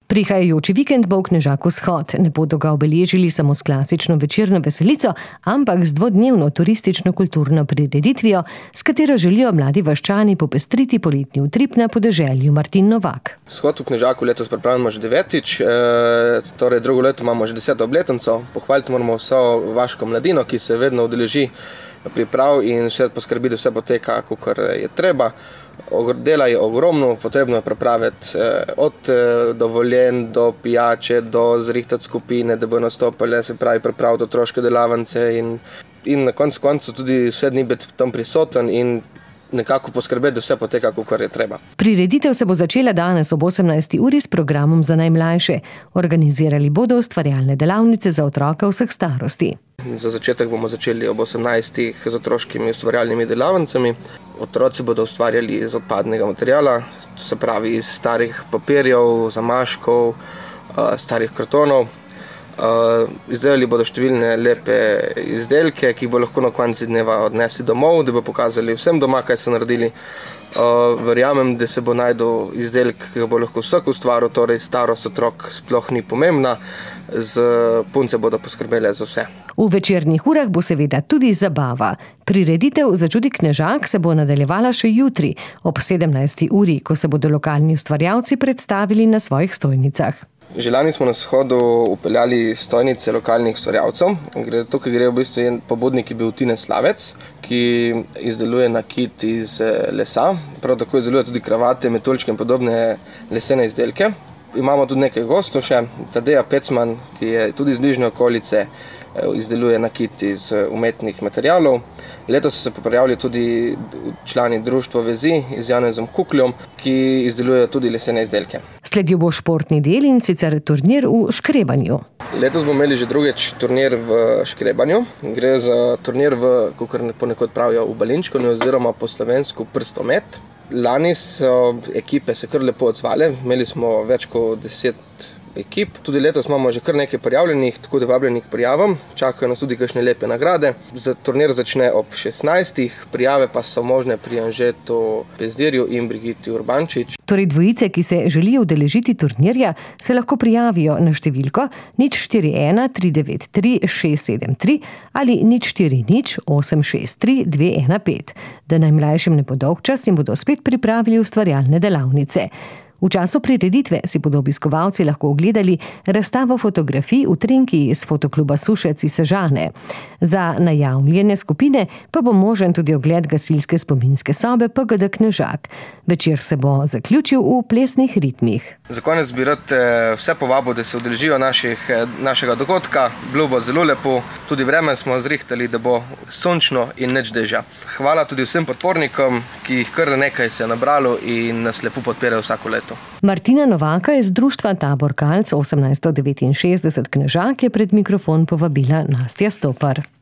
Prihajajoči vikend bo v Knežaku shod. Ne bodo ga obeležili samo s klasično večerno veselico, ampak z dvodnevno turistično-kulturno prireditvijo, s katero želijo mladi vaščani popestriti poletni utrip na podeželju. Martin Novak. Shod v Knežaku letos pripravljamo že 9. Torej drugo leto imamo že 10. obletnico. Pohvaliti moramo vso vaško mladino, ki se vedno udeleži priprav in vse poskrbi, da vse poteka, kakor je treba. Dela je ogromno, potrebno je pripraviti od dovoljen do pijače, do zrihtati skupine, da bodo nastopile, se pravi pripraviti otroške delavnice in na koncu tudi vse dni biti tam prisoten in nekako poskrbeti, da vse poteka, kakor je treba. Prireditev se bo začela danes ob 18. uri s programom za najmlajše. Organizirali bodo ustvarjalne delavnice za otroke vseh starosti. Za začetek bomo začeli ob 18. z otroškimi ustvarjalnimi delavnicami. Otroci bodo ustvarjali iz odpadnega materijala, se pravi iz starih papirjev, zamaškov, starih kartonov. Izdelali bodo številne lepe izdelke, ki jih bo lahko na koncu dneva odnesli domov, da bo pokazali vsem doma, kaj so naredili. Verjamem, da se bo najdel izdelek, ki ga bo lahko vsak ustvaril, torej starost otrok sploh ni pomembna, punce bodo poskrbele za vse. V večernih urah bo seveda tudi zabava. Prireditev Začudi Knežak se bo nadaljevala še jutri ob 17. uri, ko se bodo lokalni ustvarjalci predstavili na svojih stojnicah. Že lani smo na shodu upeljali stojnice lokalnih ustvarjalcev. Tukaj gre v bistvu en pobudnik, ki je bil Tine Slavec, ki izdeluje nakit iz lesa. Prav tako izdeluje tudi kravate, metuljčke in podobne lesene izdelke. Imamo tudi nekaj gostov še. Tadeja Pecman, ki je tudi iz bližnje okolice, izdeluje nakit iz umetnih materialov. Letos so se pojavili tudi člani društva Vezi z Janezom Kukljom, ki izdelujejo tudi lesene izdelke. Sledil bo športni del in sicer turnir v škrebanju. Letos bomo imeli že drugič turnir v škrebanju. Gre za turnir kakor ponekod pravijo, v balinčkanju oziroma po slovensko prstomet. Lani so ekipe se kar lepo odzvale, imeli smo več kot 10 ekip. Tudi letos imamo že kar nekaj prijavljenih, tako da vabljenih prijavam. Čakajo nas tudi kakšne lepe nagrade. Turnir začne ob 16. Prijave pa so možne pri Anžetu Pezdirju in Brigiti Urbančič. Torej dvojice, ki se želijo udeležiti turnirja, se lahko prijavijo na številko 041 393 673 ali 040 863 215. Da najmlajšim ne bo dolgčas in bodo spet pripravili ustvarjalne delavnice. V času prireditve si bodo obiskovalci lahko ogledali razstavo fotografij utrinki iz fotokluba Sušec iz Sežane. Za najavljene skupine pa bo možen tudi ogled gasilske spominske sobe PGD Knežak. Večer se bo zaključil v plesnih ritmih. Za konec bi rad vse povabil, da se udeležijo našega dogodka. Bilo bo zelo lepo, tudi vreme smo zrihtali, da bo sončno in nič dežja. Hvala tudi vsem podpornikom, ki jih kar nekaj se je nabralo in nas lepo podpirajo vsako leto. Martina Novaka iz društva Tabor Kalc 1869 Knežak je pred mikrofon povabila Nastja Stopar.